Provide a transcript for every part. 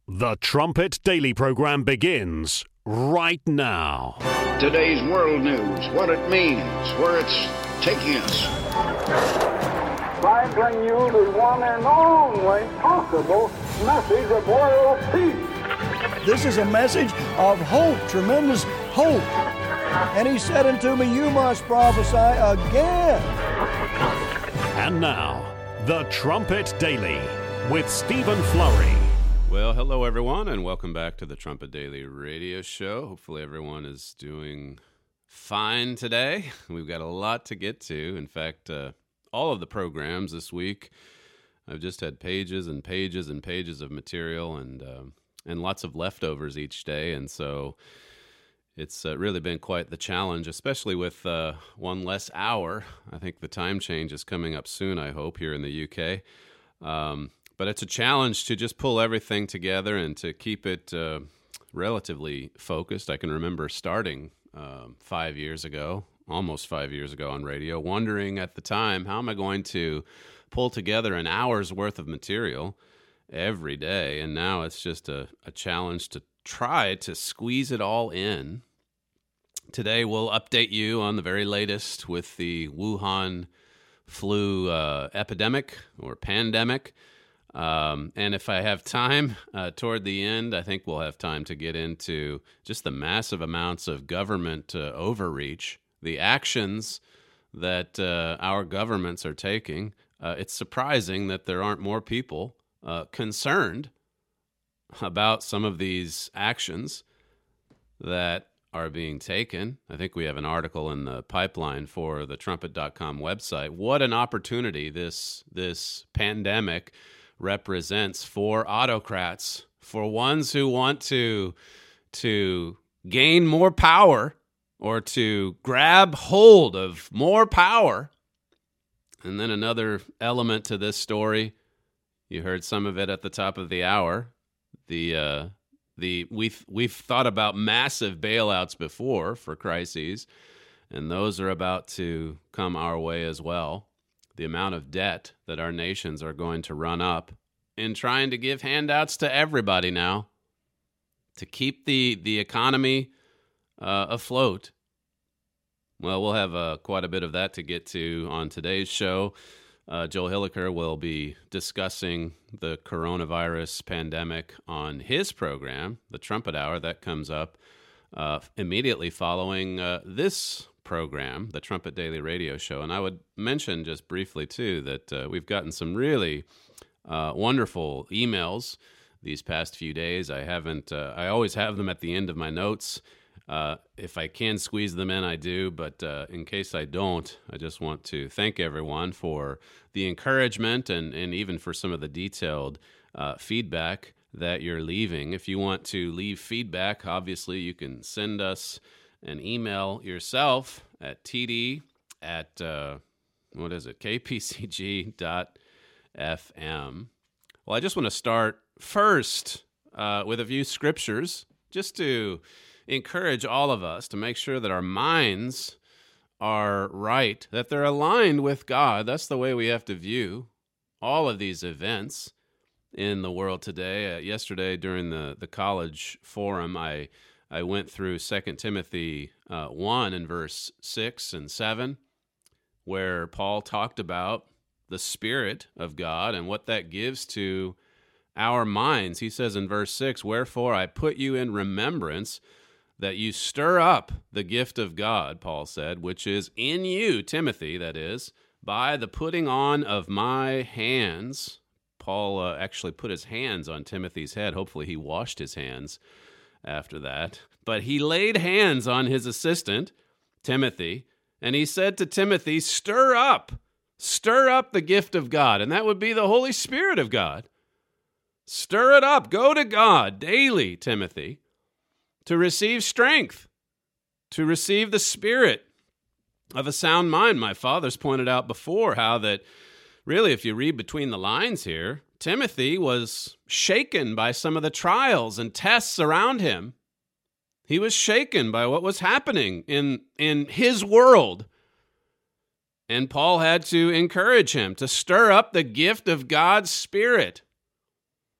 The Trumpet Daily program begins right now. Today's world news, what it means, where it's taking us. I bring you the one and only possible message of world peace. This is a message of hope, tremendous hope. And he said unto me, you must prophesy again. And now, The Trumpet Daily with Stephen Flurry. Well, hello everyone, and welcome back to the Trumpet Daily radio show. Hopefully everyone is doing fine today. We've got a lot to get to. In fact, all of the programs this week, I've just had pages and pages and pages of material and lots of leftovers each day, and so it's really been quite the challenge, especially with one less hour. I think the time change is coming up soon, I hope, here in the UK. But it's a challenge to just pull everything together and to keep it relatively focused. I can remember starting 5 years ago, almost 5 years ago on radio, wondering at the time, how am I going to pull together an hour's worth of material every day? And now it's just a challenge to try to squeeze it all in. Today we'll update you on the very latest with the Wuhan flu epidemic or pandemic. And if I have time toward the end, I think we'll have time to get into just the massive amounts of government overreach, the actions that our governments are taking. It's surprising that there aren't more people concerned about some of these actions that are being taken. I think we have an article in the pipeline for the trumpet.com website. What an opportunity this pandemic represents for autocrats, for ones who want to gain more power or to grab hold of more power. And then another element to this story, you heard some of it at the top of the hour. We've thought about massive bailouts before for crises, and those are about to come our way as well. The amount of debt that our nations are going to run up in trying to give handouts to everybody now to keep the economy afloat. Well, we'll have quite a bit of that to get to on today's show. Joel Hilliker will be discussing the coronavirus pandemic on his program, the Trumpet Hour. That comes up immediately following this program, the Trumpet Daily Radio Show. And I would mention just briefly, too, that we've gotten some really wonderful emails these past few days. I always have them at the end of my notes. If I can squeeze them in, I do. But in case I don't, I just want to thank everyone for the encouragement and even for some of the detailed feedback that you're leaving. If you want to leave feedback, obviously you can send us an email yourself at kpcg.fm. Well, I just want to start first with a few scriptures just to encourage all of us to make sure that our minds are right, that they're aligned with God. That's the way we have to view all of these events in the world today. Yesterday during the college forum, I went through 2 Timothy 1 and verse 6 and 7, where Paul talked about the Spirit of God and what that gives to our minds. He says in verse 6, "Wherefore I put you in remembrance that you stir up the gift of God," Paul said, "which is in you," Timothy, that is, "by the putting on of my hands." Paul actually put his hands on Timothy's head. Hopefully he washed his hands after that. But he laid hands on his assistant, Timothy, and he said to Timothy, stir up the gift of God. And that would be the Holy Spirit of God. Stir it up. Go to God daily, Timothy, to receive strength, to receive the spirit of a sound mind. My father's pointed out before how that really, if you read between the lines here, Timothy was shaken by some of the trials and tests around him. He was shaken by what was happening in his world. And Paul had to encourage him to stir up the gift of God's Spirit.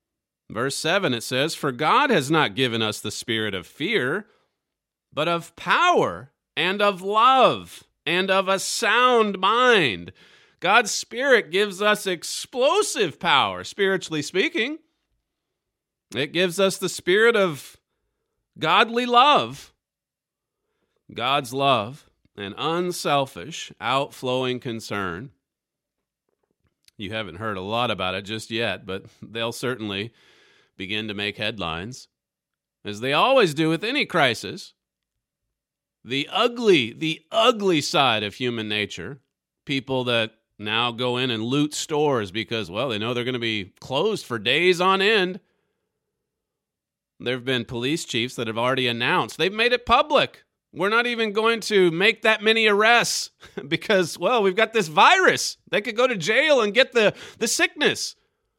Verse 7, it says, "For God has not given us the spirit of fear, but of power and of love and of a sound mind." God's Spirit gives us explosive power, spiritually speaking. It gives us the spirit of godly love. God's love, an unselfish, outflowing concern. You haven't heard a lot about it just yet, but they'll certainly begin to make headlines, as they always do with any crisis. The ugly side of human nature, people that now go in and loot stores because, well, they know they're going to be closed for days on end. There have been police chiefs that have already announced, they've made it public, we're not even going to make that many arrests because, well, we've got this virus. They could go to jail and get the sickness.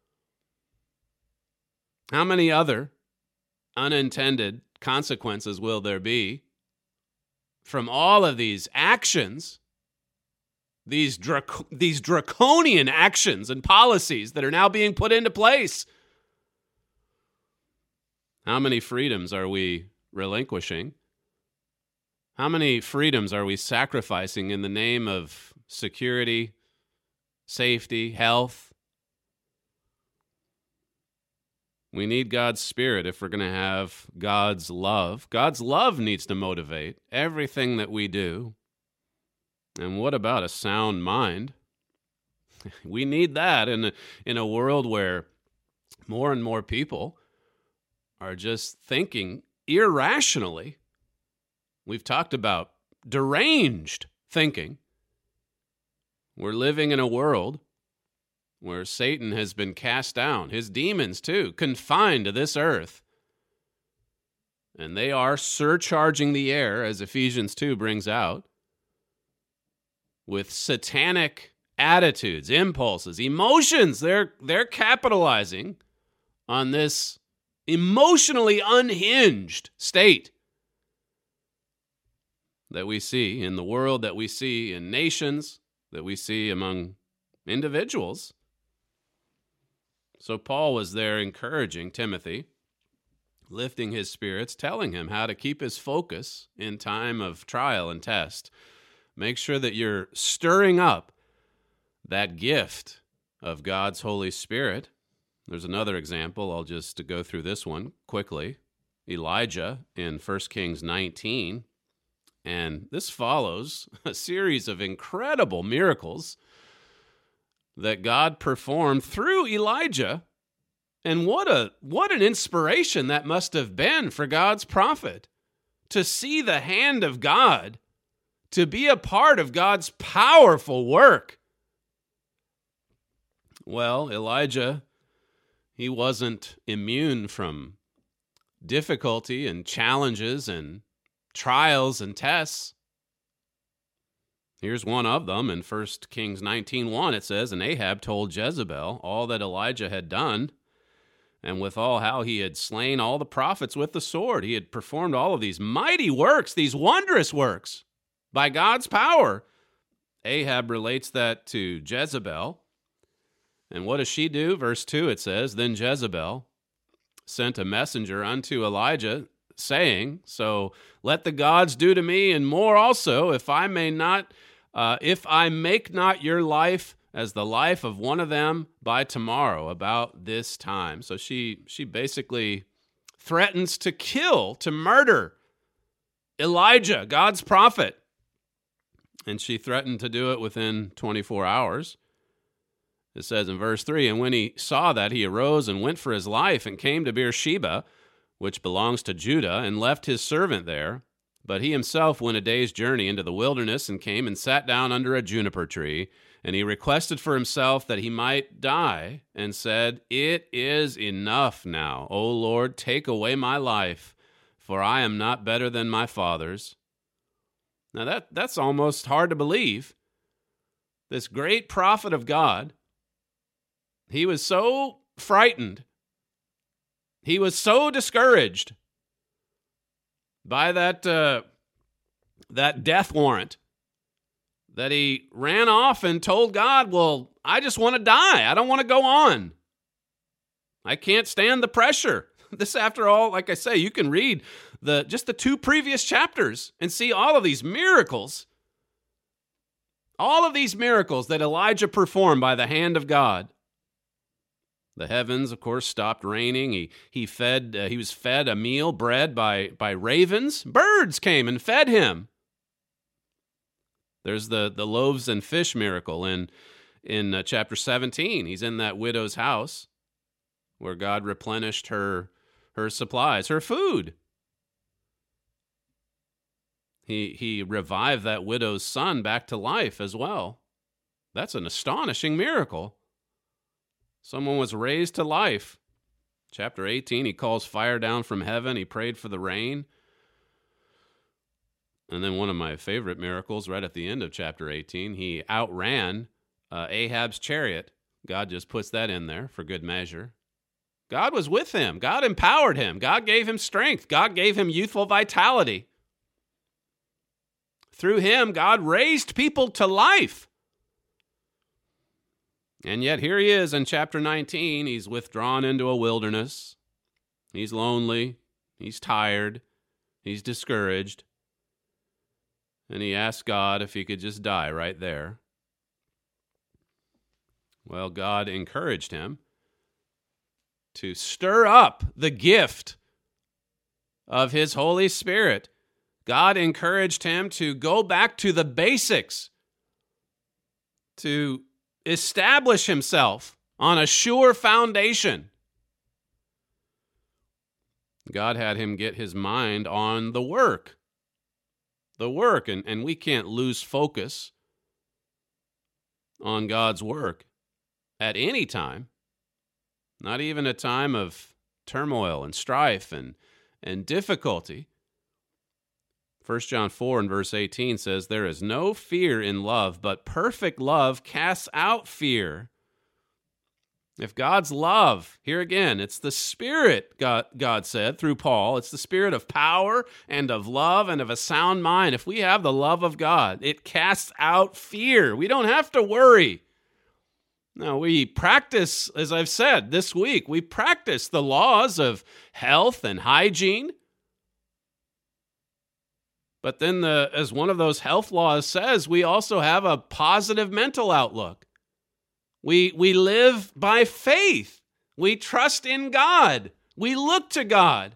How many other unintended consequences will there be from all of these actions, these draconian actions and policies that are now being put into place? How many freedoms are we relinquishing? How many freedoms are we sacrificing in the name of security, safety, health? We need God's Spirit if we're going to have God's love. God's love needs to motivate everything that we do. And what about a sound mind? We need that in a world where more and more people are just thinking irrationally. We've talked about deranged thinking. We're living in a world where Satan has been cast down, his demons too, confined to this earth. And they are surcharging the air, as Ephesians 2 brings out, with satanic attitudes, impulses, emotions. They're capitalizing on this emotionally unhinged state that we see in the world, that we see in nations, that we see among individuals. So Paul was there encouraging Timothy, lifting his spirits, telling him how to keep his focus in time of trial and test. Make sure that you're stirring up that gift of God's Holy Spirit. There's another example. I'll just go through this one quickly. Elijah in 1 Kings 19. And this follows a series of incredible miracles that God performed through Elijah. And what an inspiration that must have been for God's prophet, to see the hand of God, to be a part of God's powerful work. Well, Elijah, he wasn't immune from difficulty and challenges and trials and tests. Here's one of them in 1 Kings 19:1. It says, "And Ahab told Jezebel all that Elijah had done, and withal how he had slain all the prophets with the sword." He had performed all of these mighty works, these wondrous works, by God's power. Ahab relates that to Jezebel. And what does she do? Verse 2, it says, "Then Jezebel sent a messenger unto Elijah, saying, So let the gods do to me and more also, if I make not your life as the life of one of them by tomorrow about this time." So she basically threatens to kill, to murder Elijah, God's prophet. And she threatened to do it within 24 hours. It says in verse 3, "And when he saw that, he arose and went for his life and came to Beersheba, which belongs to Judah, and left his servant there. But he himself went a day's journey into the wilderness and came and sat down under a juniper tree. And he requested for himself that he might die, and said, It is enough now, O Lord, take away my life, for I am not better than my fathers." Now that's almost hard to believe. This great prophet of God, he was so frightened, he was so discouraged by that death warrant, that he ran off and told God, "Well, I just want to die. I don't want to go on." I can't stand the pressure. This, after all, like I say, you can read just the 2 previous chapters and see all of these miracles. All of these miracles that Elijah performed by the hand of God. The heavens, of course, stopped raining. He was fed a meal, bread by ravens. Birds came and fed him. There's the loaves and fish miracle in chapter 17. He's in that widow's house where God replenished her supplies, her food. He revived that widow's son back to life as well. That's an astonishing miracle. Someone was raised to life. Chapter 18, he calls fire down from heaven. He prayed for the rain. And then one of my favorite miracles right at the end of chapter 18, he outran Ahab's chariot. God just puts that in there for good measure. God was with him. God empowered him. God gave him strength. God gave him youthful vitality. Through him, God raised people to life. And yet here he is in chapter 19. He's withdrawn into a wilderness. He's lonely. He's tired. He's discouraged. And he asked God if he could just die right there. Well, God encouraged him to stir up the gift of his Holy Spirit. God encouraged him to go back to the basics, to establish himself on a sure foundation. God had him get his mind on the work, and we can't lose focus on God's work at any time, not even a time of turmoil and strife and difficulty. 1 John 4 and verse 18 says, "There is no fear in love, but perfect love casts out fear." If God's love, here again, it's the Spirit, God said through Paul, it's the Spirit of power and of love and of a sound mind. If we have the love of God, it casts out fear. We don't have to worry. Now, we practice, as I've said this week, we practice the laws of health and hygiene. But then, as one of those health laws says, we also have a positive mental outlook. We live by faith. We trust in God. We look to God.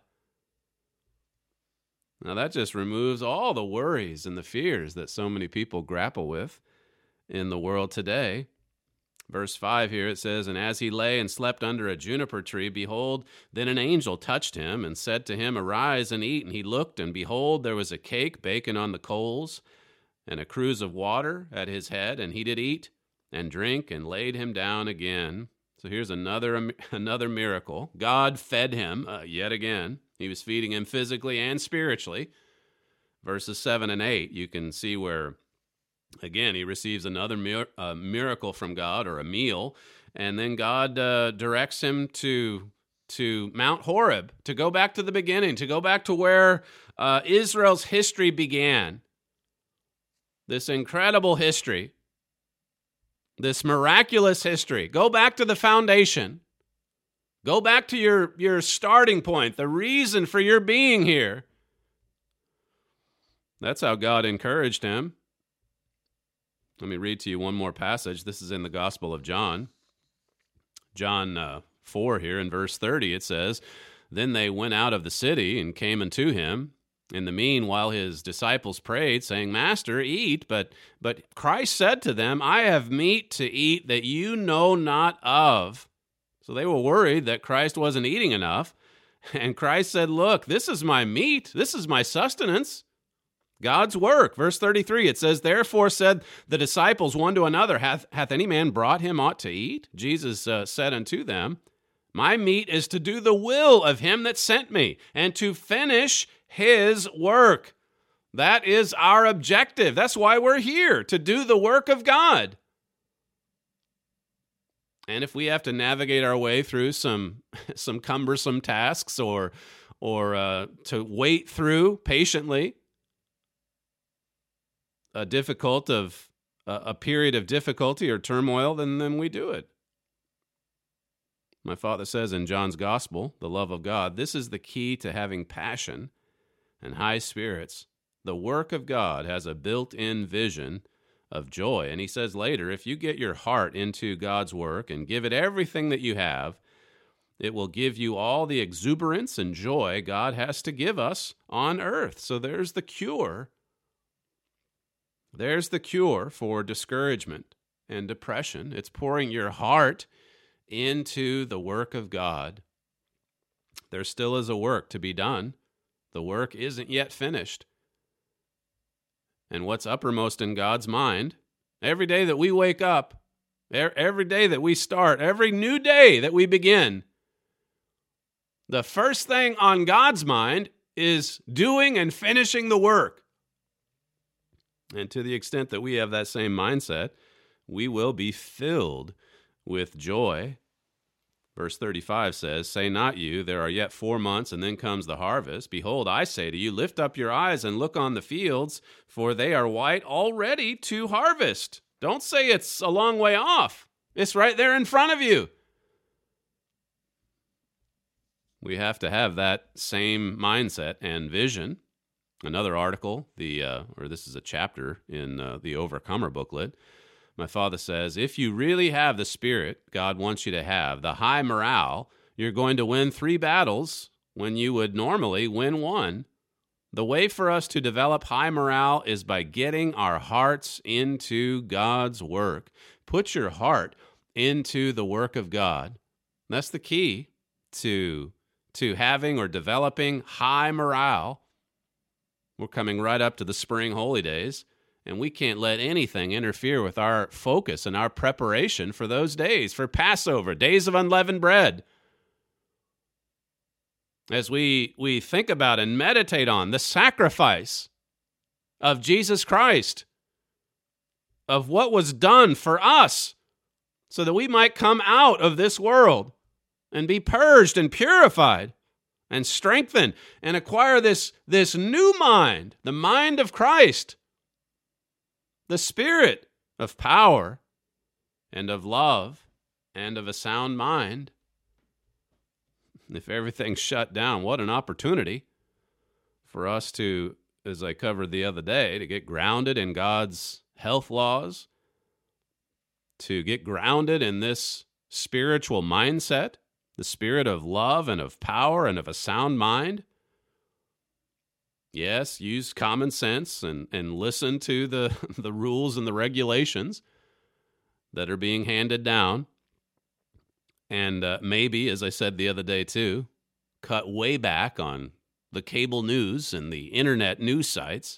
Now, that just removes all the worries and the fears that so many people grapple with in the world today. Verse 5 here, it says, "And as he lay and slept under a juniper tree, behold, then an angel touched him and said to him, Arise and eat. And he looked, and behold, there was a cake baking on the coals, and a cruse of water at his head. And he did eat and drink, and laid him down again." So here's another miracle. God fed him yet again. He was feeding him physically and spiritually. Verses 7 and 8, you can see where, again, he receives another miracle from God, or a meal, and then God directs him to Mount Horeb, to go back to the beginning, to go back to where Israel's history began. This incredible history, this miraculous history. Go back to the foundation. Go back to your starting point, the reason for your being here. That's how God encouraged him. Let me read to you one more passage. This is in the Gospel of John. John 4 here in verse 30, it says, "Then they went out of the city and came unto him. In the meanwhile his disciples prayed, saying, Master, eat. But Christ said to them, I have meat to eat that you know not of." So they were worried that Christ wasn't eating enough. And Christ said, "Look, this is my meat. This is my sustenance." God's work. Verse 33, it says, "Therefore said the disciples one to another, Hath any man brought him aught to eat? Jesus said unto them, My meat is to do the will of him that sent me, and to finish his work." That is our objective. That's why we're here, to do the work of God. And if we have to navigate our way through some cumbersome tasks or to wait through patiently a period of difficulty or turmoil, then we do it. My Father says in John's Gospel, the love of God, this is the key to having passion and high spirits. The work of God has a built-in vision of joy. And he says later, if you get your heart into God's work and give it everything that you have, it will give you all the exuberance and joy God has to give us on earth. So there's the cure. There's the cure for discouragement and depression. It's pouring your heart into the work of God. There still is a work to be done. The work isn't yet finished. And what's uppermost in God's mind, every day that we wake up, every day that we start, every new day that we begin, the first thing on God's mind is doing and finishing the work. And to the extent that we have that same mindset, we will be filled with joy. Verse 35 says, say not you, there are yet 4 months, and then comes the harvest. Behold, I say to you, lift up your eyes and look on the fields, for they are white already to harvest. Don't say it's a long way off. It's right there in front of you. We have to have that same mindset and vision. Another article, this is a chapter in the Overcomer booklet. My Father says, if you really have the spirit God wants you to have, the high morale, you're going to win 3 battles when you would normally win 1. The way for us to develop high morale is by getting our hearts into God's work. Put your heart into the work of God. That's the key to having or developing high morale. We're coming right up to the spring holy days, and we can't let anything interfere with our focus and our preparation for those days, for Passover, days of unleavened bread. As we think about and meditate on the sacrifice of Jesus Christ, of what was done for us, so that we might come out of this world and be purged and purified and strengthened and acquire this new mind, the mind of Christ, the spirit of power and of love and of a sound mind. If everything's shut down, what an opportunity for us to, as I covered the other day, to get grounded in God's health laws, to get grounded in this spiritual mindset, the spirit of love and of power and of a sound mind. Yes, use common sense and listen to the rules and the regulations that are being handed down. And maybe, as I said the other day too, cut way back on the cable news and the internet news sites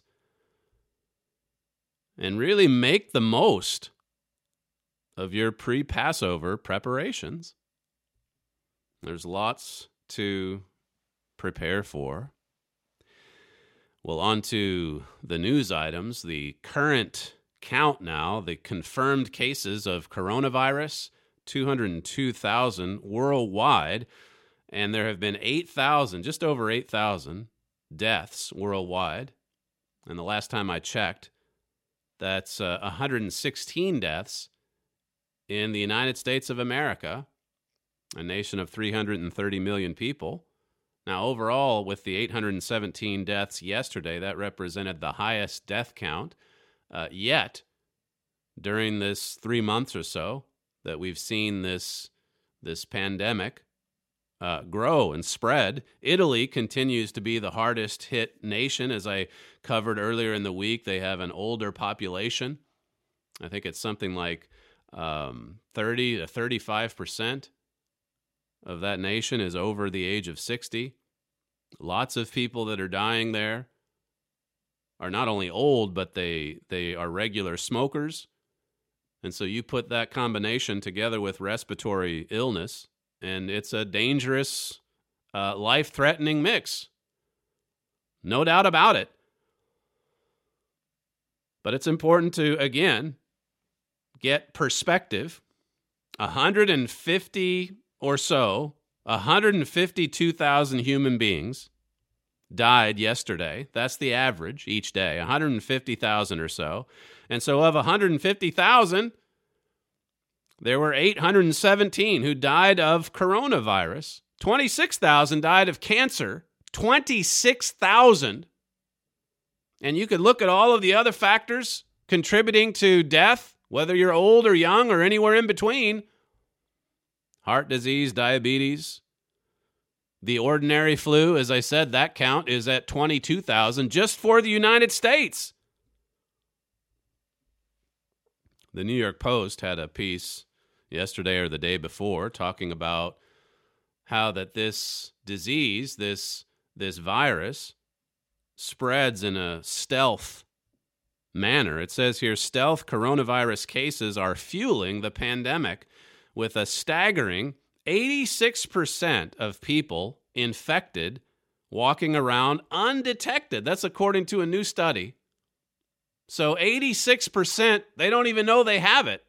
and really make the most of your pre-Passover preparations. There's lots to prepare for. Well, on to the news items. The current count now, the confirmed cases of coronavirus, 202,000 worldwide, and there have been 8,000, just over 8,000 deaths worldwide. And the last time I checked, that's 116 deaths in the United States of America, a nation of 330 million people. Now, overall, with the 817 deaths yesterday, that represented the highest death count yet during this 3 months or so that we've seen this pandemic grow and spread. Italy continues to be the hardest hit nation. As I covered earlier in the week, they have an older population. I think it's something like 30 to 35% of that nation is over the age of 60. Lots of people that are dying there are not only old, but they are regular smokers. And so you put that combination together with respiratory illness, and it's a dangerous, life-threatening mix. No doubt about it. But it's important to, again, get perspective. 150 or so, 152,000 human beings died yesterday. That's the average each day, 150,000 or so. And so of 150,000, There were 817 who died of coronavirus. 26,000 died of cancer. 26,000. And you could look at all of the other factors contributing to death, whether you're old or young or anywhere in between. Heart disease, diabetes. The ordinary flu, as I said, that count is at 22,000 just for the United States. The New York Post had a piece yesterday or the day before talking about how that this disease, this virus, spreads in a stealth manner. It says here, stealth coronavirus cases are fueling the pandemic, with a staggering 86% of people infected walking around undetected. That's according to a new study. So 86%, they don't even know they have it.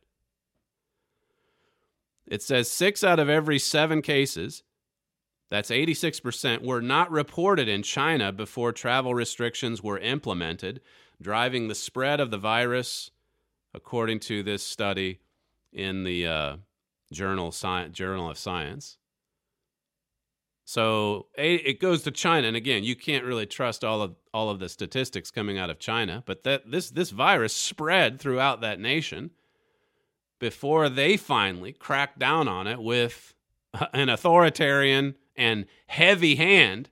It says 6 out of every 7 cases, that's 86%, were not reported in China before travel restrictions were implemented, driving the spread of the virus, according to this study in the Journal of Science. So it goes to China, and again, you can't really trust all of the statistics coming out of China, but that this virus spread throughout that nation before they finally cracked down on it with an authoritarian and heavy hand.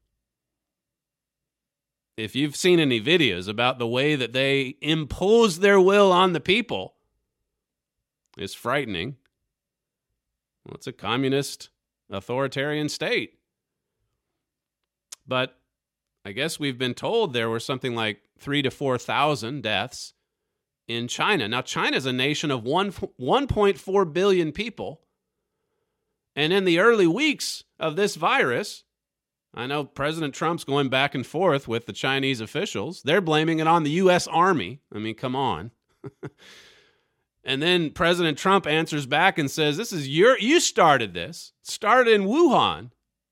If you've seen any videos about the way that they impose their will on the people, it's frightening. Well, it's a communist authoritarian state. But I guess we've been told there were something like 3,000 to 4,000 deaths in China. Now, China's a nation of 1.4 billion people. And in the early weeks of this virus, I know President Trump's going back and forth with the Chinese officials. They're blaming it on the U.S. Army. I mean, come on. And then President Trump answers back and says, "This is you started this. It started in Wuhan."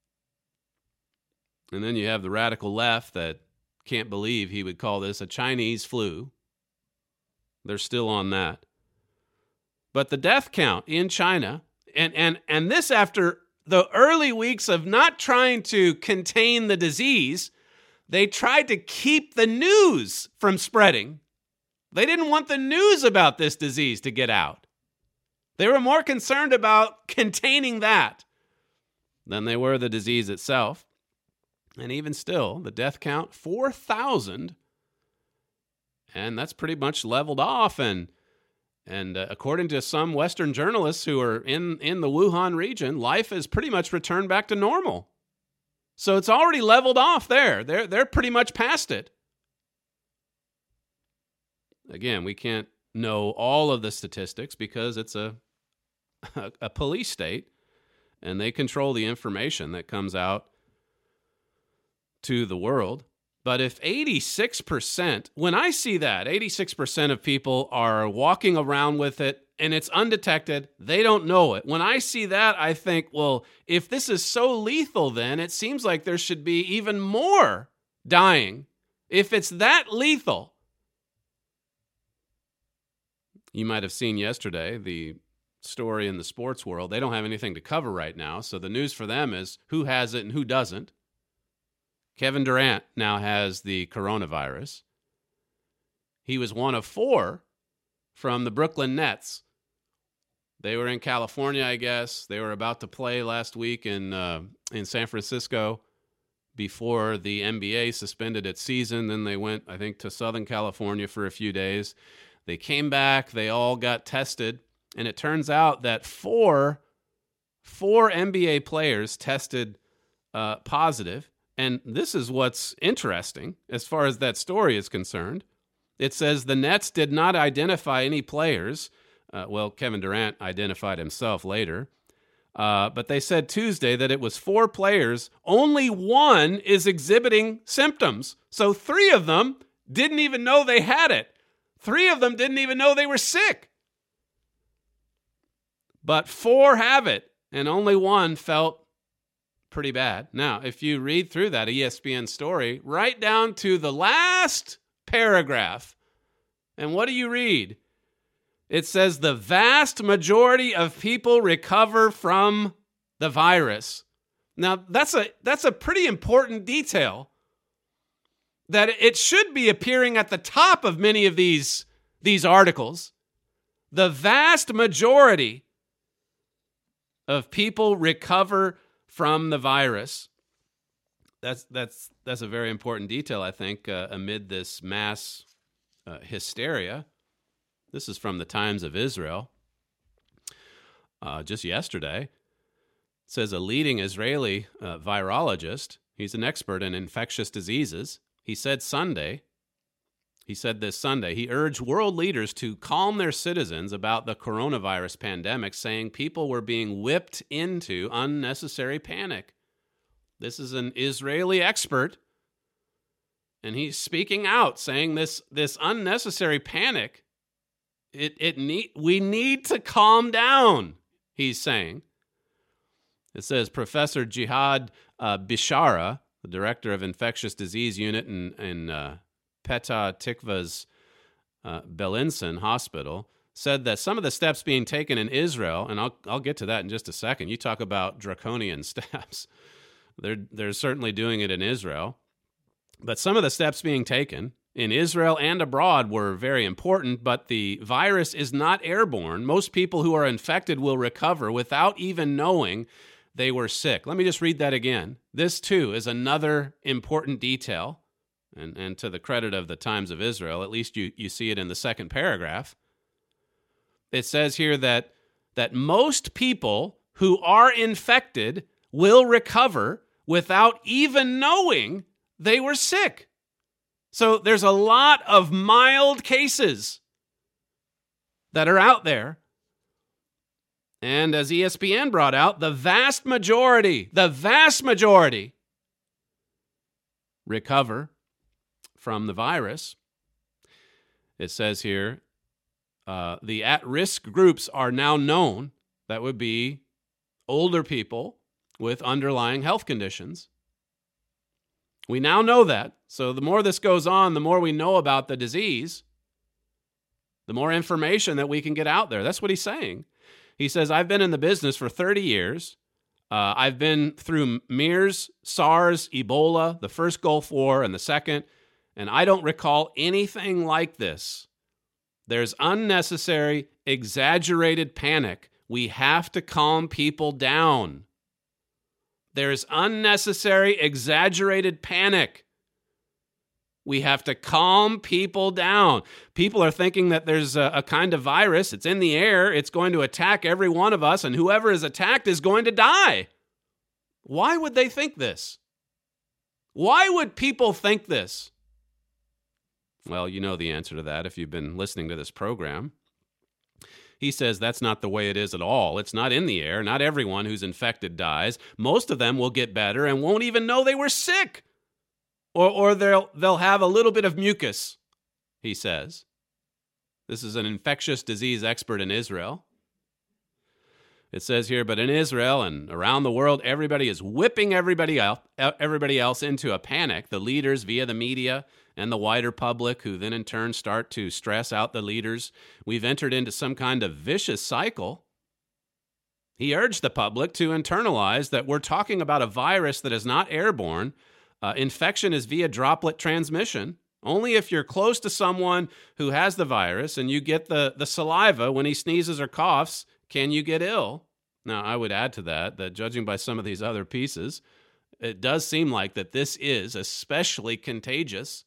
And then you have the radical left that can't believe he would call this a Chinese flu. They're still on that. But the death count in China, and this after the early weeks of not trying to contain the disease, they tried to keep the news from spreading. They didn't want the news about this disease to get out. They were more concerned about containing that than they were the disease itself. And even still, the death count, 4,000. And that's pretty much leveled off. And according to some Western journalists who are in the Wuhan region, life has pretty much returned back to normal. So it's already leveled off there. They're pretty much past it. Again, we can't know all of the statistics because it's a police state, and they control the information that comes out to the world. But if 86%, when I see that, 86% of people are walking around with it and it's undetected, they don't know it. When I see that, I think, well, if this is so lethal, then it seems like there should be even more dying. If it's that lethal. You might have seen yesterday the story in the sports world. They don't have anything to cover right now, so the news for them is who has it and who doesn't. Kevin Durant now has the coronavirus. He was one of 4 from the Brooklyn Nets. They were in California, I guess. They were about to play last week in San Francisco before the NBA suspended its season. Then they went, I think, to Southern California for a few days. They came back. They all got tested. And it turns out that four NBA players tested positive. And this is what's interesting as far as that story is concerned. It says the Nets did not identify any players. Kevin Durant identified himself later. But they said Tuesday that it was 4 players. Only 1 is exhibiting symptoms. So 3 of them didn't even know they had it. 3 of them didn't even know they were sick. But 4 have it, and only 1 felt pretty bad. Now, if you read through that ESPN story, right down to the last paragraph, and what do you read? It says the vast majority of people recover from the virus. Now, that's a pretty important detail that it should be appearing at the top of many of these articles. The vast majority of people recover from the virus. That's a very important detail, I think, amid this mass hysteria. This is from the Times of Israel. Just yesterday, it says a leading Israeli virologist, he's an expert in infectious diseases, he said this Sunday, he urged world leaders to calm their citizens about the coronavirus pandemic, saying people were being whipped into unnecessary panic. This is an Israeli expert, and he's speaking out, saying this unnecessary panic, we need to calm down, he's saying. It says Professor Jihad Bishara, the director of infectious disease unit in Petah Tikva's Belinson Hospital, said that some of the steps being taken in Israel, and I'll get to that in just a second. You talk about draconian steps. They're certainly doing it in Israel. But some of the steps being taken in Israel and abroad were very important, but the virus is not airborne. Most people who are infected will recover without even knowing they were sick. Let me just read that again. This, too, is another important detail, and to the credit of the Times of Israel, at least you see it in the second paragraph. It says here that most people who are infected will recover without even knowing they were sick. So there's a lot of mild cases that are out there. And as ESPN brought out, the vast majority recover from the virus. It says here, the at-risk groups are now known. That would be older people with underlying health conditions. We now know that. So the more this goes on, the more we know about the disease, the more information that we can get out there. That's what he's saying. He says, I've been in the business for 30 years. I've been through MERS, SARS, Ebola, the first Gulf War, and the second, and I don't recall anything like this. There's unnecessary, exaggerated panic. We have to calm people down. There's unnecessary, exaggerated panic. We have to calm people down. People are thinking that there's a kind of virus. It's in the air. It's going to attack every one of us, and whoever is attacked is going to die. Why would they think this? Why would people think this? Well, you know the answer to that if you've been listening to this program. He says that's not the way it is at all. It's not in the air. Not everyone who's infected dies. Most of them will get better and won't even know they were sick. Or they'll have a little bit of mucus, he says. This is an infectious disease expert in Israel. It says here, but in Israel and around the world, everybody is whipping everybody else into a panic. The leaders via the media and the wider public, who then in turn start to stress out the leaders. We've entered into some kind of vicious cycle. He urged the public to internalize that we're talking about a virus that is not airborne. Infection is via droplet transmission. Only if you're close to someone who has the virus and you get the saliva when he sneezes or coughs, can you get ill? Now, I would add to that judging by some of these other pieces, it does seem like that this is especially contagious.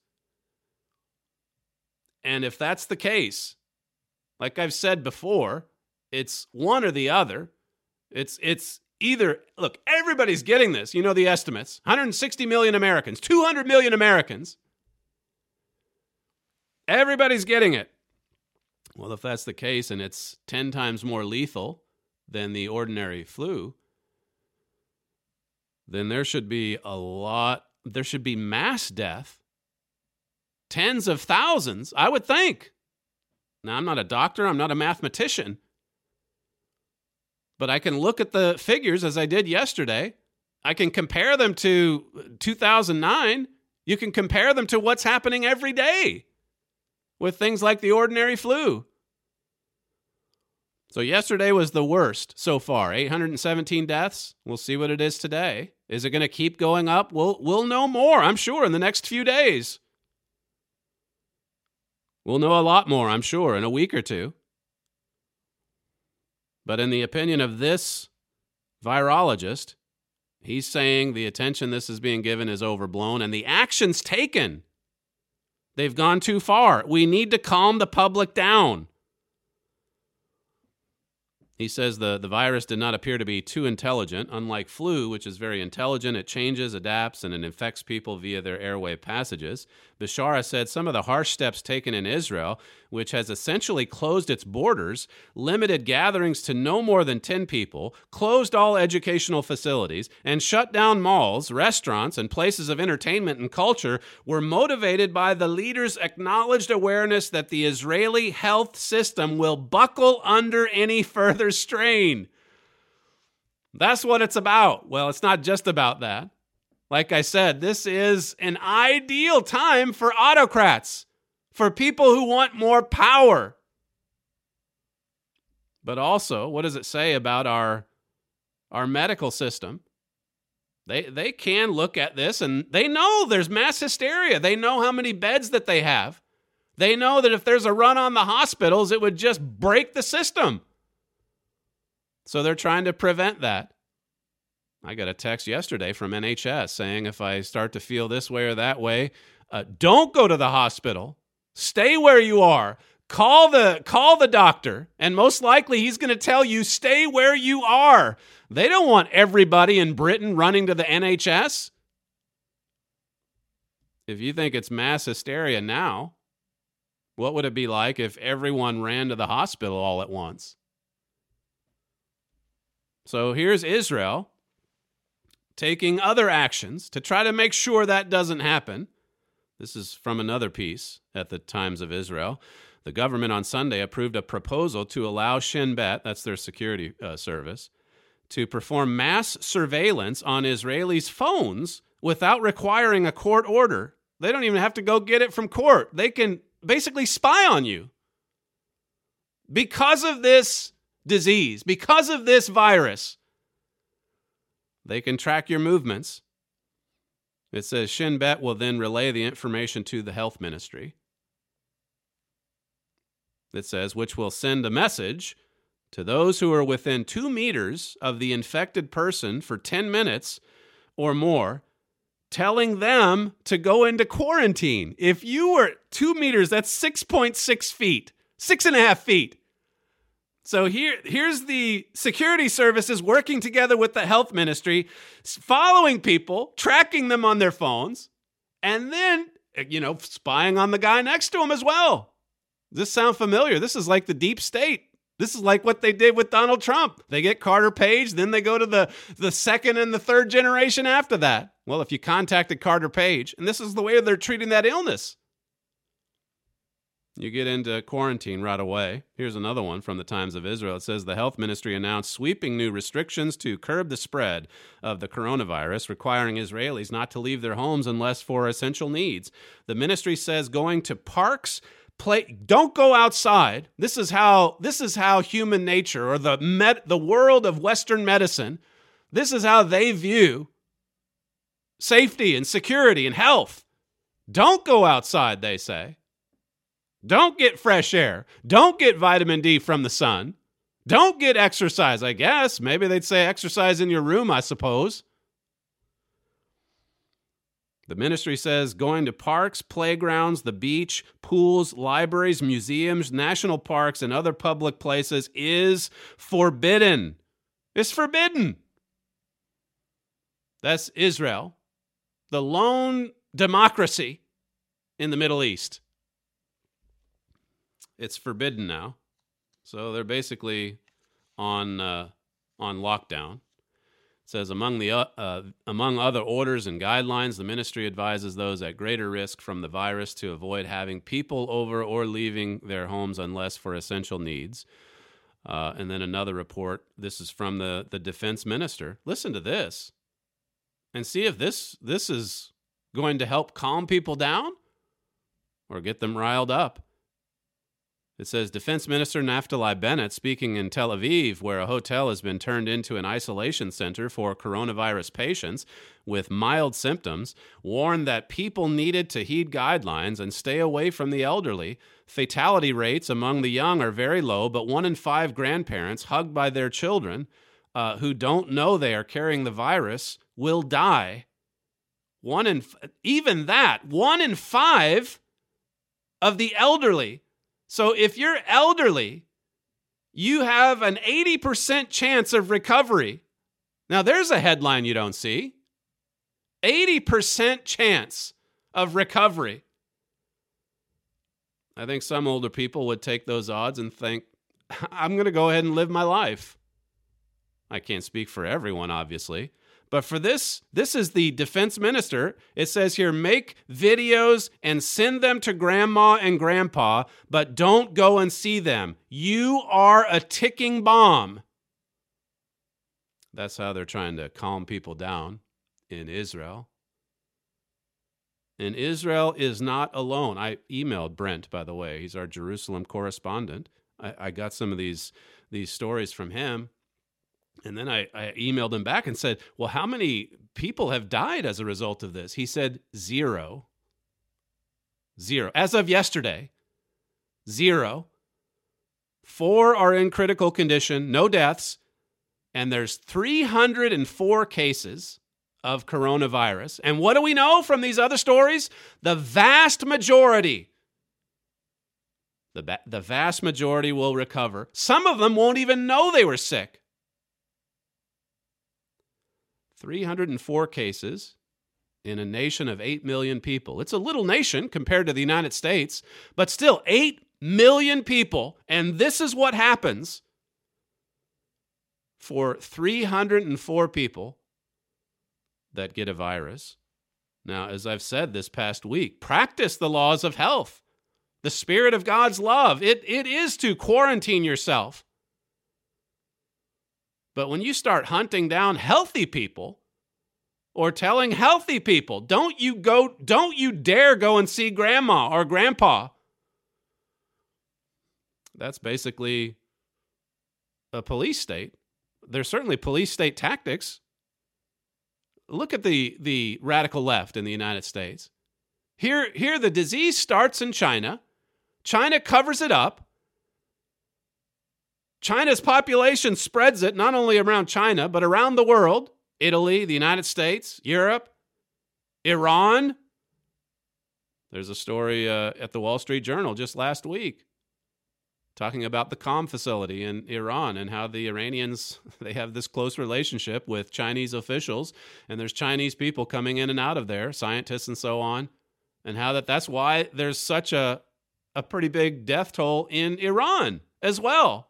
And if that's the case, like I've said before, it's one or the other. It's either, look, everybody's getting this. You know the estimates. 160 million Americans, 200 million Americans. Everybody's getting it. Well, if that's the case and it's 10 times more lethal than the ordinary flu, then there should be mass death. Tens of thousands, I would think. Now, I'm not a doctor, I'm not a mathematician, but I can look at the figures as I did yesterday. I can compare them to 2009. You can compare them to what's happening every day with things like the ordinary flu. So yesterday was the worst so far, 817 deaths. We'll see what it is today. Is it going to keep going up? We'll know more, I'm sure, in the next few days. We'll know a lot more, I'm sure, in a week or two. But in the opinion of this virologist, he's saying the attention this is being given is overblown and the actions taken, they've gone too far. We need to calm the public down. He says the virus did not appear to be too intelligent. Unlike flu, which is very intelligent, it changes, adapts, and it infects people via their airway passages. Bishara said some of the harsh steps taken in Israel, which has essentially closed its borders, limited gatherings to no more than 10 people, closed all educational facilities, and shut down malls, restaurants, and places of entertainment and culture, were motivated by the leaders' acknowledged awareness that the Israeli health system will buckle under any further strain. That's what it's about. Well, it's not just about that. Like I said, this is an ideal time for autocrats, for people who want more power. But also, what does it say about our medical system? They can look at this and they know there's mass hysteria. They know how many beds that they have. They know that if there's a run on the hospitals, it would just break the system. So they're trying to prevent that. I got a text yesterday from NHS saying if I start to feel this way or that way, don't go to the hospital. Stay where you are. Call the doctor, and most likely he's going to tell you stay where you are. They don't want everybody in Britain running to the NHS. If you think it's mass hysteria now, what would it be like if everyone ran to the hospital all at once? So here's Israel taking other actions to try to make sure that doesn't happen. This is from another piece at the Times of Israel. The government on Sunday approved a proposal to allow Shin Bet, that's their security service, to perform mass surveillance on Israelis' phones without requiring a court order. They don't even have to go get it from court. They can basically spy on you. Because of this disease, because of this virus, they can track your movements. It says Shin Bet will then relay the information to the health ministry. It says, which will send a message to those who are within 2 meters of the infected person for 10 minutes or more, telling them to go into quarantine. If you were 2 meters, that's 6.6 feet, 6.5 feet. So here's the security services working together with the health ministry, following people, tracking them on their phones, and then, spying on the guy next to them as well. Does this sound familiar? This is like the deep state. This is like what they did with Donald Trump. They get Carter Page, then they go to the second and the third generation after that. Well, if you contacted Carter Page, and this is the way they're treating that illness, you get into quarantine right away. Here's another one from the Times of Israel. It says the health ministry announced sweeping new restrictions to curb the spread of the coronavirus, requiring Israelis not to leave their homes unless for essential needs. The ministry says going to parks, don't go outside. This is how human nature, or the world of Western medicine, this is how they view safety and security and health. Don't go outside, they say. Don't get fresh air. Don't get vitamin D from the sun. Don't get exercise, I guess. Maybe they'd say exercise in your room, I suppose. The ministry says going to parks, playgrounds, the beach, pools, libraries, museums, national parks, and other public places is forbidden. It's forbidden. That's Israel, the lone democracy in the Middle East. It's forbidden now. So they're basically on lockdown. It says, among other orders and guidelines, the ministry advises those at greater risk from the virus to avoid having people over or leaving their homes unless for essential needs. And then another report, this is from the defense minister. Listen to this and see if this is going to help calm people down or get them riled up. It says Defense Minister Naftali Bennett, speaking in Tel Aviv, where a hotel has been turned into an isolation center for coronavirus patients with mild symptoms, warned that people needed to heed guidelines and stay away from the elderly. Fatality rates among the young are very low, but 1 in 5 grandparents hugged by their children who don't know they are carrying the virus will die. 1 in 5 of the elderly. So if you're elderly, you have an 80% chance of recovery. Now, there's a headline you don't see. 80% chance of recovery. I think some older people would take those odds and think, I'm going to go ahead and live my life. I can't speak for everyone, obviously. But for this is the defense minister. It says here, make videos and send them to grandma and grandpa, but don't go and see them. You are a ticking bomb. That's how they're trying to calm people down in Israel. And Israel is not alone. I emailed Brent, by the way. He's our Jerusalem correspondent. I got some of these stories from him. And then I emailed him back and said, well, how many people have died as a result of this? He said 0. 0. As of yesterday, 0. 4 are in critical condition, no deaths. And there's 304 cases of coronavirus. And what do we know from these other stories? The vast majority, the vast majority will recover. Some of them won't even know they were sick. 304 cases in a nation of 8 million people. It's a little nation compared to the United States, but still 8 million people. And this is what happens for 304 people that get a virus. Now, as I've said this past week, practice the laws of health. The Spirit of God's love. It is to quarantine yourself. But when you start hunting down healthy people or telling healthy people, don't you dare go and see grandma or grandpa. That's basically a police state. There's certainly police state tactics. Look at the radical left in the United States. Here the disease starts in China. China covers it up. China's population spreads it not only around China, but around the world. Italy, the United States, Europe, Iran. There's a story at the Wall Street Journal just last week talking about the Qom facility in Iran and how the Iranians, they have this close relationship with Chinese officials, and there's Chinese people coming in and out of there, scientists and so on, and how that's why there's such a pretty big death toll in Iran as well.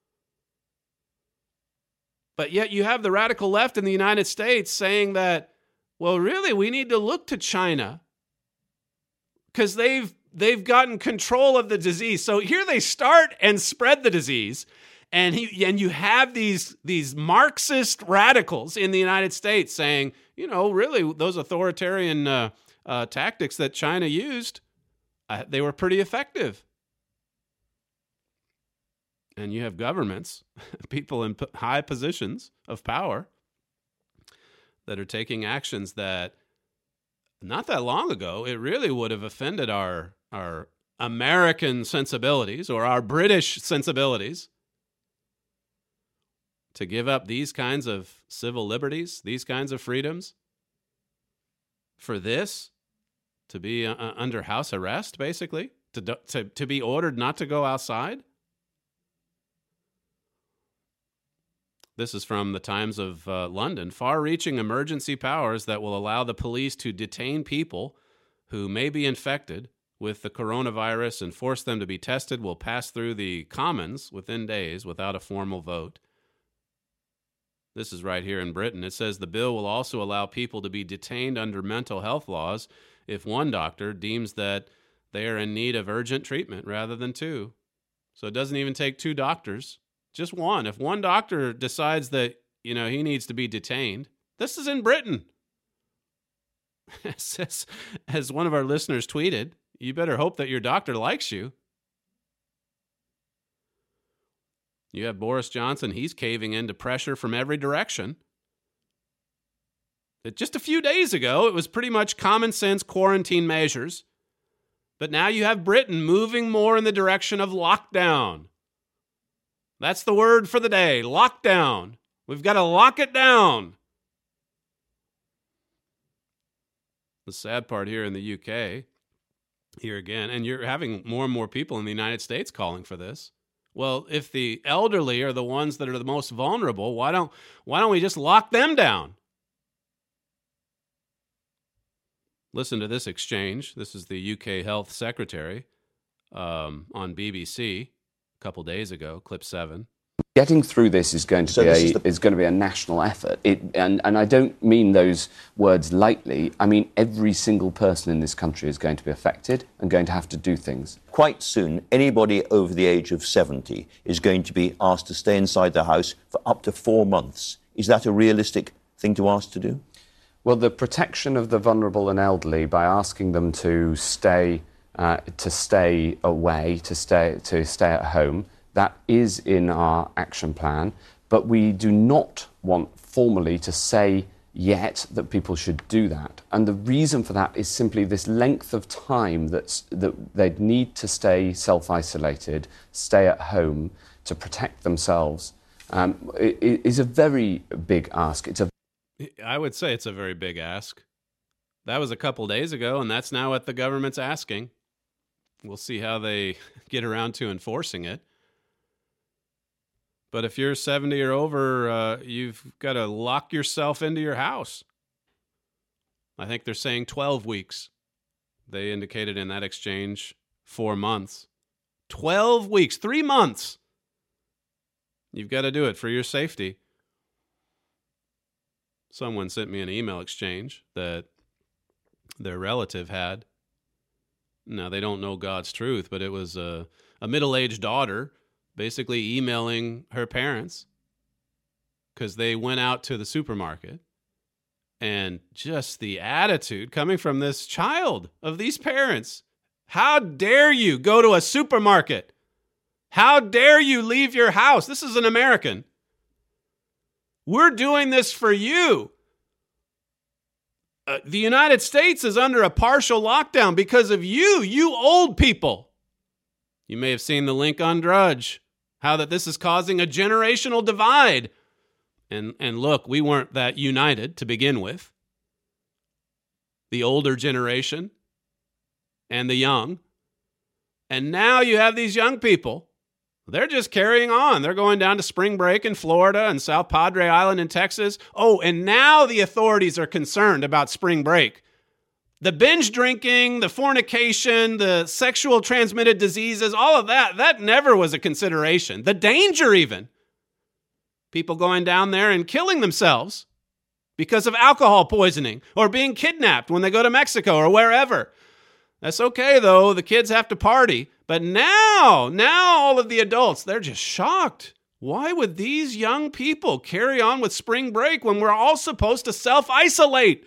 But yet you have the radical left in the United States saying that, well, really, we need to look to China because they've gotten control of the disease. So here they start and spread the disease. And you have these Marxist radicals in the United States saying, really, those authoritarian tactics that China used, they were pretty effective. And you have governments, people in high positions of power that are taking actions that not that long ago, it really would have offended our American sensibilities or our British sensibilities to give up these kinds of civil liberties, these kinds of freedoms for this to be under house arrest, basically, to be ordered not to go outside. This is from the Times of London. Far-reaching emergency powers that will allow the police to detain people who may be infected with the coronavirus and force them to be tested will pass through the Commons within days without a formal vote. This is right here in Britain. It says the bill will also allow people to be detained under mental health laws if one doctor deems that they are in need of urgent treatment rather than 2. So it doesn't even take 2 doctors. Just one. If one doctor decides that, he needs to be detained, this is in Britain. As one of our listeners tweeted, you better hope that your doctor likes you. You have Boris Johnson. He's caving into pressure from every direction. Just a few days ago, it was pretty much common sense quarantine measures. But now you have Britain moving more in the direction of lockdown. That's the word for the day, lockdown. We've got to lock it down. The sad part here in the UK, here again, and you're having more and more people in the United States calling for this. Well, if the elderly are the ones that are the most vulnerable, why don't we just lock them down? Listen to this exchange. This is the UK Health Secretary on BBC a couple days ago, clip 7. Getting through this is going to be a national effort. And I don't mean those words lightly. I mean every single person in this country is going to be affected and going to have to do things. Quite soon, anybody over the age of 70 is going to be asked to stay inside the house for up to 4 months. Is that a realistic thing to ask to do? Well, the protection of the vulnerable and elderly by asking them to stay away, to stay at home, that is in our action plan. But we do not want formally to say yet that people should do that. And the reason for that is simply this length of time that they'd need to stay self-isolated, stay at home to protect themselves. It is a very big ask. I would say it's a very big ask. That was a couple days ago, and that's now what the government's asking. We'll see how they get around to enforcing it. But if you're 70 or over, you've got to lock yourself into your house. I think they're saying 12 weeks. They indicated in that exchange 4 months. 12 weeks, 3 months. You've got to do it for your safety. Someone sent me an email exchange that their relative had. Now, they don't know God's truth, but it was a middle-aged daughter basically emailing her parents because they went out to the supermarket, and just the attitude coming from this child of these parents. How dare you go to a supermarket? How dare you leave your house? This is an American. We're doing this for you. The United States is under a partial lockdown because of you old people. You may have seen the link on Drudge, how that this is causing a generational divide. And look, we weren't that united to begin with. The older generation and the young. And now you have these young people. They're just carrying on. They're going down to spring break in Florida and South Padre Island in Texas. Oh, and now the authorities are concerned about spring break. The binge drinking, the fornication, the sexual transmitted diseases, all of that never was a consideration. The danger even. People going down there and killing themselves because of alcohol poisoning or being kidnapped when they go to Mexico or wherever. That's okay, though. The kids have to party. But now all of the adults, they're just shocked. Why would these young people carry on with spring break when we're all supposed to self-isolate?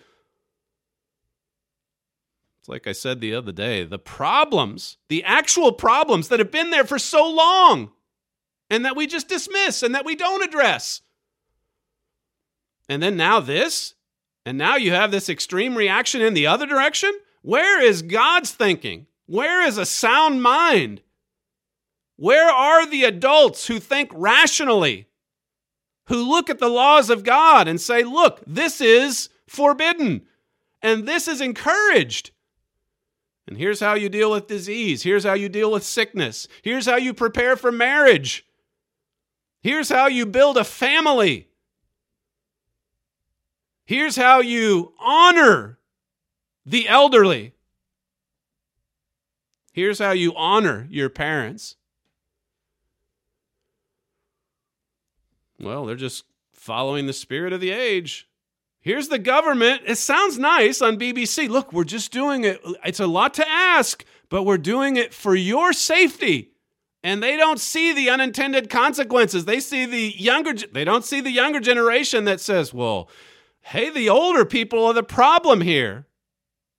It's like I said the other day, the problems, the actual problems that have been there for so long and that we just dismiss and that we don't address. And then now this, and now you have this extreme reaction in the other direction? Where is God's thinking? Where is a sound mind? Where are the adults who think rationally, who look at the laws of God and say, look, this is forbidden and this is encouraged. And here's how you deal with disease. Here's how you deal with sickness. Here's how you prepare for marriage. Here's how you build a family. Here's how you honor the elderly. Here's how you honor your parents. Well, they're just following the spirit of the age. Here's the government. It sounds nice on BBC. Look, we're just doing it. It's a lot to ask, but we're doing it for your safety. And they don't see the unintended consequences. They don't see the younger generation that says, well, hey, the older people are the problem here.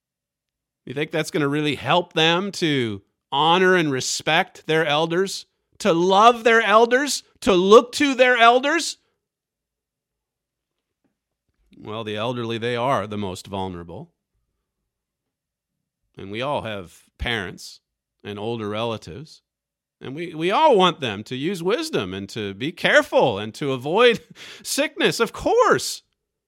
You think that's going to really help them to honor and respect their elders to love their elders, to look to their elders? Well, the elderly, they are the most vulnerable. And we all have parents and older relatives. And we all want them to use wisdom and to be careful and to avoid sickness, of course.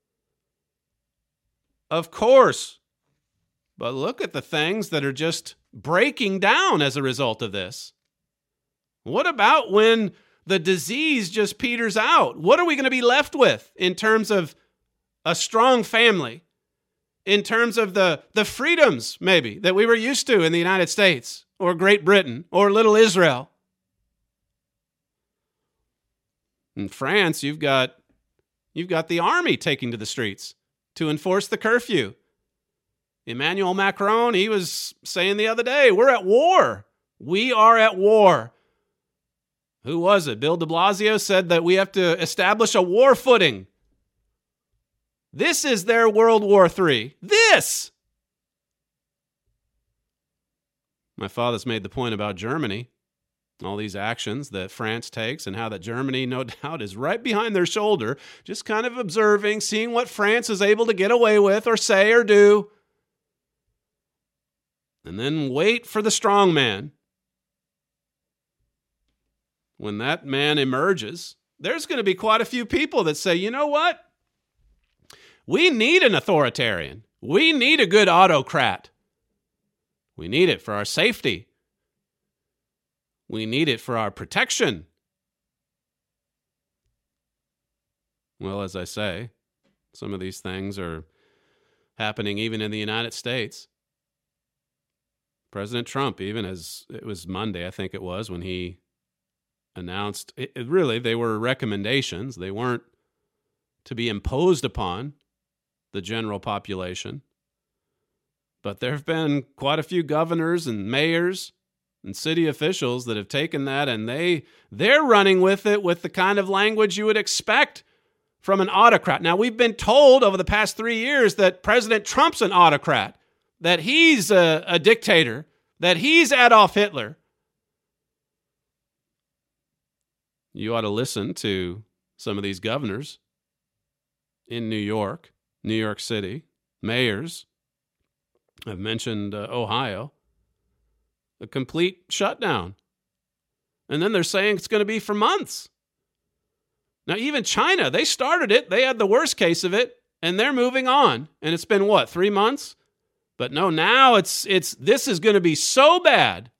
Of course. But look at the things that are just breaking down as a result of this. What about when the disease just peters out? What are we going to be left with in terms of a strong family? In terms of the freedoms, maybe, that we were used to in the United States or Great Britain or little Israel? In France, you've got the army taking to the streets to enforce the curfew. Emmanuel Macron, he was saying the other day, we're at war. We are at war. Who was it? Bill de Blasio said that we have to establish a war footing. This is their World War III. This! My father's made the point about Germany, all these actions that France takes, and how that Germany, no doubt, is right behind their shoulder, just kind of observing, seeing what France is able to get away with or say or do. And then wait for the strong man. When that man emerges, there's going to be quite a few people that say, you know what? We need an authoritarian. We need a good autocrat. We need it for our safety. We need it for our protection. Well, as I say, some of these things are happening even in the United States. President Trump, even as it was Monday, I think it was, when he announced, really, they were recommendations. They weren't to be imposed upon the general population. But there have been quite a few governors and mayors and city officials that have taken that, and they're running with it with the kind of language you would expect from an autocrat. Now, we've been told over the past 3 years that President Trump's an autocrat, that he's a dictator, that he's Adolf Hitler. You ought to listen to some of these governors in New York City, mayors. I've mentioned Ohio. A complete shutdown. And then they're saying it's going to be for months. Now, even China, they started it. They had the worst case of it, and they're moving on. And it's been, 3 months? But no, now this is going to be so bad.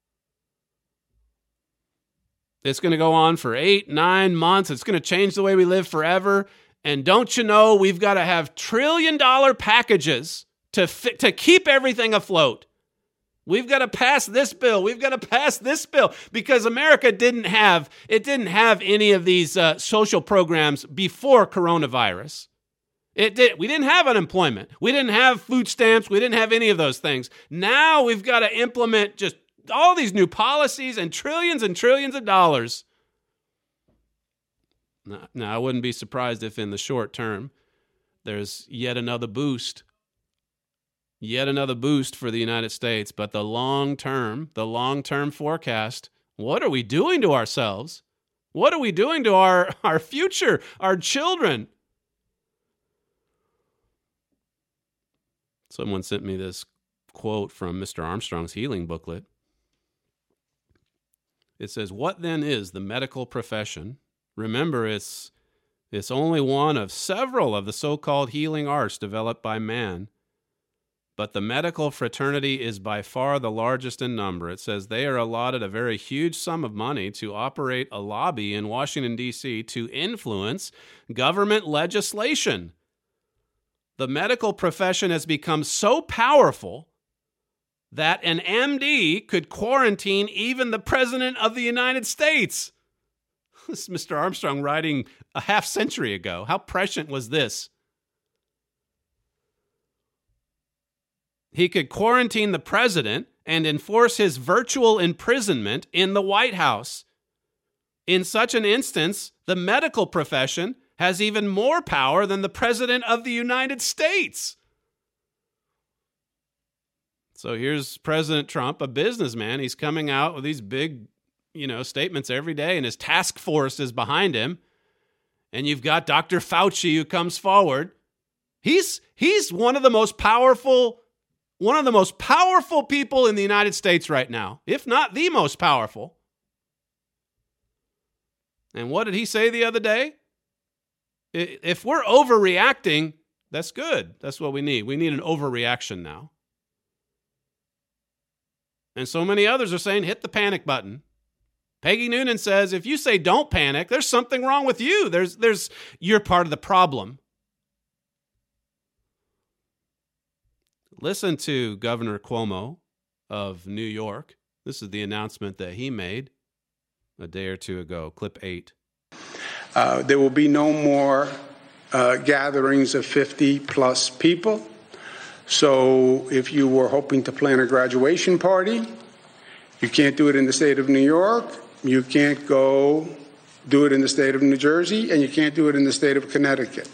It's going to go on for 8, 9 months. It's going to change the way we live forever. And don't you know, we've got to have $1 trillion packages to keep everything afloat. We've got to pass this bill. We've got to pass this bill because America didn't have any of these social programs before coronavirus. We didn't have unemployment. We didn't have food stamps. We didn't have any of those things. Now we've got to implement just all these new policies and trillions of dollars. Now, I wouldn't be surprised if in the short term there's yet another boost for the United States. But the long-term forecast, what are we doing to ourselves? What are we doing to our future, our children? Someone sent me this quote from Mr. Armstrong's healing booklet. It says, "What then is the medical profession? Remember, it's only one of several of the so-called healing arts developed by man. But the medical fraternity is by far the largest in number." It says they are allotted a very huge sum of money to operate a lobby in Washington, D.C. to influence government legislation. The medical profession has become so powerful that an MD could quarantine even the President of the United States. This is Mr. Armstrong writing a half century ago. How prescient was this? He could quarantine the president and enforce his virtual imprisonment in the White House. In such an instance, the medical profession has even more power than the President of the United States. So here's President Trump, a businessman. He's coming out with these big statements every day, and his task force is behind him. And you've got Dr. Fauci who comes forward. He's one of the most powerful people in the United States right now, if not the most powerful. And what did he say the other day? If we're overreacting, that's good. That's what we need. We need an overreaction now. And so many others are saying, hit the panic button. Peggy Noonan says, if you say don't panic, there's something wrong with you. You're part of the problem. Listen to Governor Cuomo of New York. This is the announcement that he made a day or two ago, clip 8. There will be no more gatherings of 50-plus people. So if you were hoping to plan a graduation party, you can't do it in the state of New York. You can't go do it in the state of New Jersey, and you can't do it in the state of Connecticut.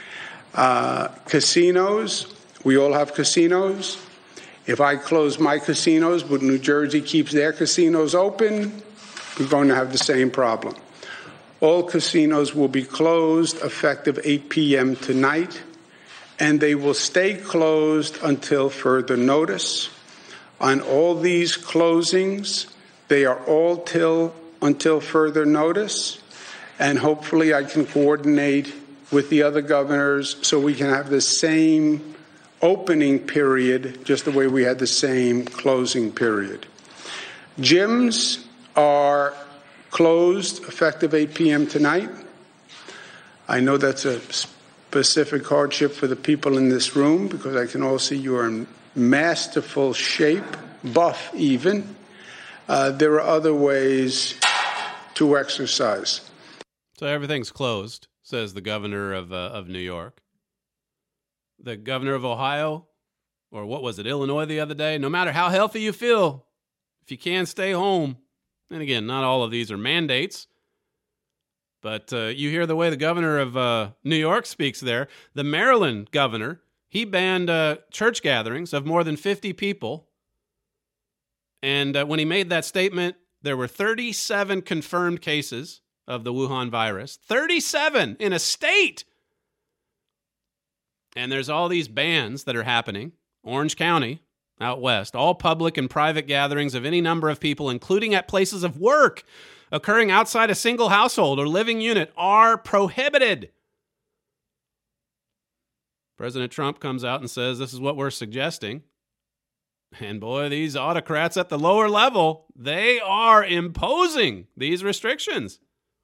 Casinos, we all have casinos. If I close my casinos, but New Jersey keeps their casinos open, we're going to have the same problem. All casinos will be closed effective 8 p.m. tonight, and they will stay closed until further notice. On all these closings, they are all until further notice, and hopefully I can coordinate with the other governors so we can have the same opening period, just the way we had the same closing period. Gyms are closed effective 8 p.m. tonight. I know that's a specific hardship for the people in this room because I can all see you are in masterful shape, buff even. There are other ways to exercise. So everything's closed, says the governor of New York. The governor of Ohio, or what was it, Illinois the other day, no matter how healthy you feel, if you can, stay home. And again, not all of these are mandates, but you hear the way the governor of New York speaks there. The Maryland governor, he banned church gatherings of more than 50 people. And when he made that statement, there were 37 confirmed cases of the Wuhan virus. 37 in a state! And there's all these bans that are happening. Orange County, out west, all public and private gatherings of any number of people, including at places of work, occurring outside a single household or living unit, are prohibited. President Trump comes out and says, this is what we're suggesting. And boy, these autocrats at the lower level, they are imposing these restrictions.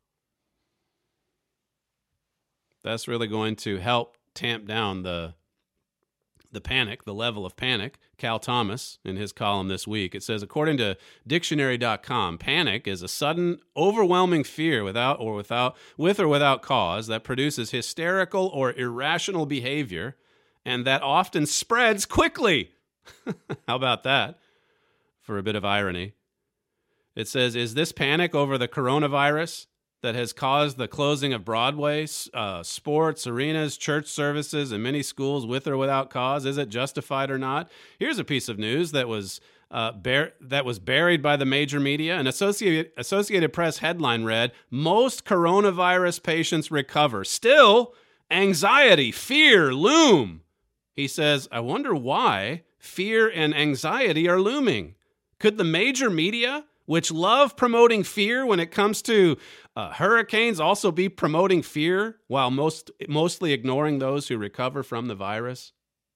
That's really going to help tamp down the panic, the level of panic. Cal Thomas, in his column this week, it says, according to dictionary.com, panic is a sudden, overwhelming fear with or without cause that produces hysterical or irrational behavior and that often spreads quickly. How about that? For a bit of irony. It says, is this panic over the coronavirus that has caused the closing of Broadway, sports, arenas, church services, and many schools with or without cause? Is it justified or not? Here's a piece of news that was buried by the major media. An Associated Press headline read, most coronavirus patients recover. Still, anxiety, fear loom. He says, I wonder why fear and anxiety are looming. Could the major media, which love promoting fear when it comes to hurricanes, also be promoting fear while mostly ignoring those who recover from the virus?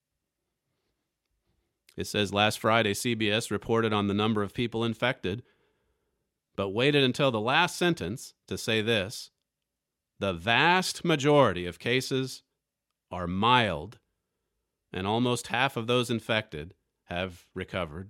It says last Friday, CBS reported on the number of people infected, but waited until the last sentence to say this: the vast majority of cases are mild, and almost half of those infected have recovered.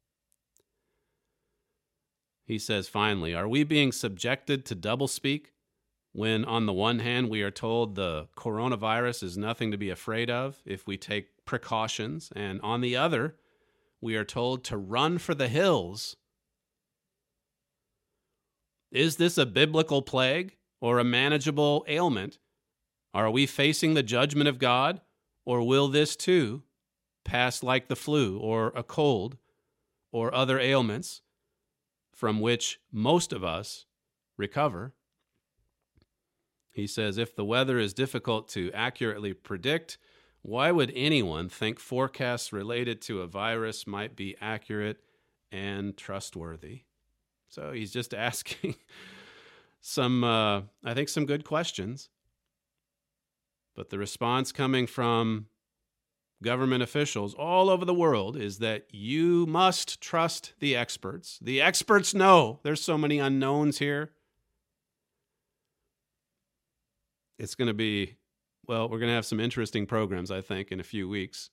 He says, finally, are we being subjected to doublespeak when, on the one hand, we are told the coronavirus is nothing to be afraid of if we take precautions, and on the other, we are told to run for the hills? Is this a biblical plague or a manageable ailment? Are we facing the judgment of God, or will this too pass like the flu or a cold or other ailments? from which most of us recover. He says, if the weather is difficult to accurately predict, why would anyone think forecasts related to a virus might be accurate and trustworthy? So he's just asking some good questions. But the response coming from government officials all over the world is that you must trust the experts. The experts know. There's so many unknowns here. It's going to be, well, we're going to have some interesting programs, I think, in a few weeks.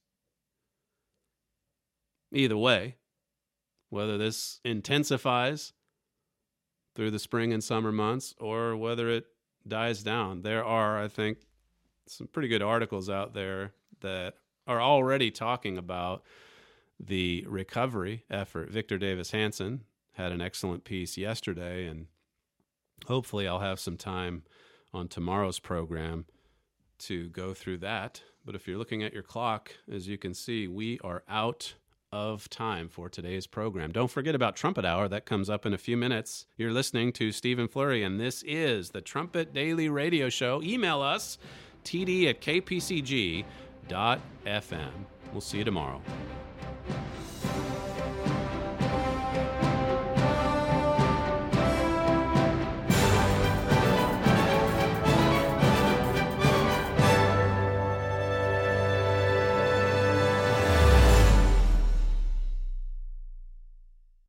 Either way, whether this intensifies through the spring and summer months or whether it dies down, there are, I think, some pretty good articles out there that are already talking about the recovery effort. Victor Davis Hanson had an excellent piece yesterday, and hopefully I'll have some time on tomorrow's program to go through that. But if you're looking at your clock, as you can see, we are out of time for today's program. Don't forget about Trumpet Hour. That comes up in a few minutes. You're listening to Stephen Flurry, and this is the Trumpet Daily Radio Show. Email us, td@kpcg.fm. We'll see you tomorrow.